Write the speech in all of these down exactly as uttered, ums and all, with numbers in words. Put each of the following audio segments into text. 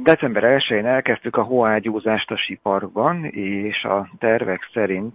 december elsején elkezdtük a hóágyúzást a síparkban, és a tervek szerint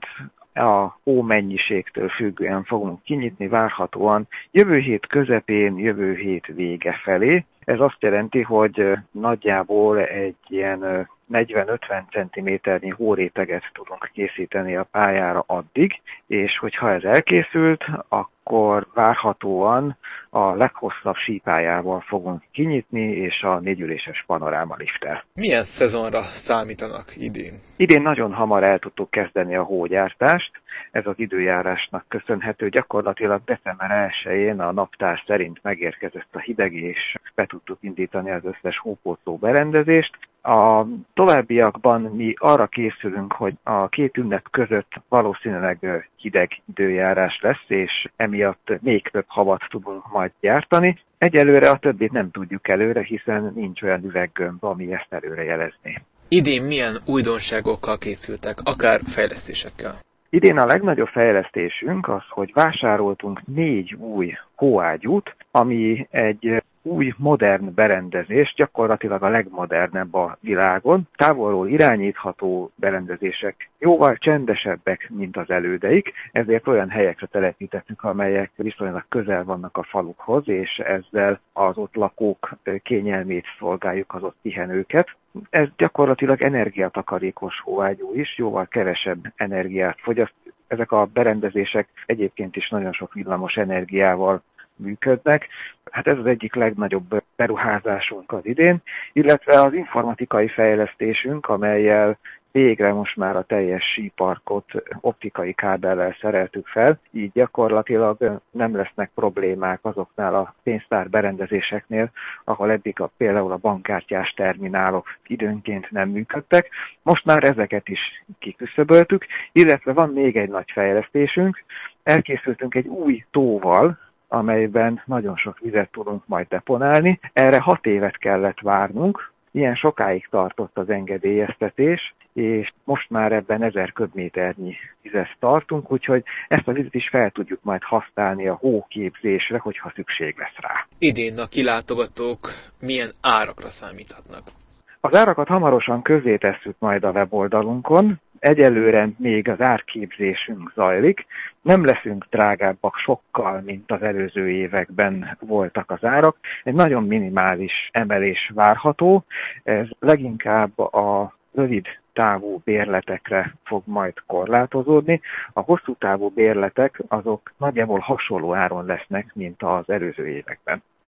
a hó mennyiségtől függően fogunk kinyitni, várhatóan jövő hét közepén, jövő hét vége felé. Ez azt jelenti, hogy nagyjából egy ilyen negyven-ötven centiméternyi hóréteget tudunk készíteni a pályára addig, és hogyha ez elkészült, akkor várhatóan a leghosszabb sípályával fogunk kinyitni, és a négyüléses panoráma lifttel. Milyen szezonra számítanak idén? Idén nagyon hamar el tudtuk kezdeni a hógyártást. Ez az időjárásnak köszönhető. Gyakorlatilag december elsején a naptár szerint megérkezett a hideg, és be tudtuk indítani az összes hópótló berendezést. A továbbiakban mi arra készülünk, hogy a két ünnep között valószínűleg hideg időjárás lesz, és emiatt még több havat tudunk majd gyártani. Egyelőre a többit nem tudjuk előre, hiszen nincs olyan üveggömb, ami ezt előre jelezné. Idén milyen újdonságokkal készültek, akár fejlesztésekkel? Idén a legnagyobb fejlesztésünk az, hogy vásároltunk négy új hóágyút, ami egy új modern berendezés, gyakorlatilag a legmodernebb a világon. Távolról irányítható berendezések jóval csendesebbek, mint az elődeik, ezért olyan helyekre telepítettük, amelyek viszonylag közel vannak a falukhoz, és ezzel az ott lakók kényelmét szolgáljuk, az ott pihenőket. Ez gyakorlatilag energiatakarékos hóágyú is, jóval kevesebb energiát fogyaszt. Ezek a berendezések egyébként is nagyon sok villamos energiával működnek. Hát ez az egyik legnagyobb beruházásunk az idén, illetve az informatikai fejlesztésünk, amellyel végre most már a teljes síparkot optikai kábellel szereltük fel, így gyakorlatilag nem lesznek problémák azoknál a pénztár berendezéseknél, ahol eddig a, például a bankkártyás terminálok időnként nem működtek. Most már ezeket is kiküszöböltük, illetve van még egy nagy fejlesztésünk, elkészültünk egy új tóval, amelyben nagyon sok vizet tudunk majd deponálni. Erre hat évet kellett várnunk, ilyen sokáig tartott az engedélyeztetés, és most már ebben ezer köbméternyi vizet tartunk, úgyhogy ezt a vizet is fel tudjuk majd használni a hóképzésre, hogyha szükség lesz rá. Idén a kilátogatók milyen árakra számíthatnak? Az árakat hamarosan közzé tesszük majd a weboldalunkon. Egyelőre még az árképzésünk zajlik. Nem leszünk drágábbak sokkal, mint az előző években voltak az árak. Egy nagyon minimális emelés várható. Ez leginkább a rövid távú bérletekre fog majd korlátozódni. A hosszú távú bérletek azok nagyjából hasonló áron lesznek, mint az előző években.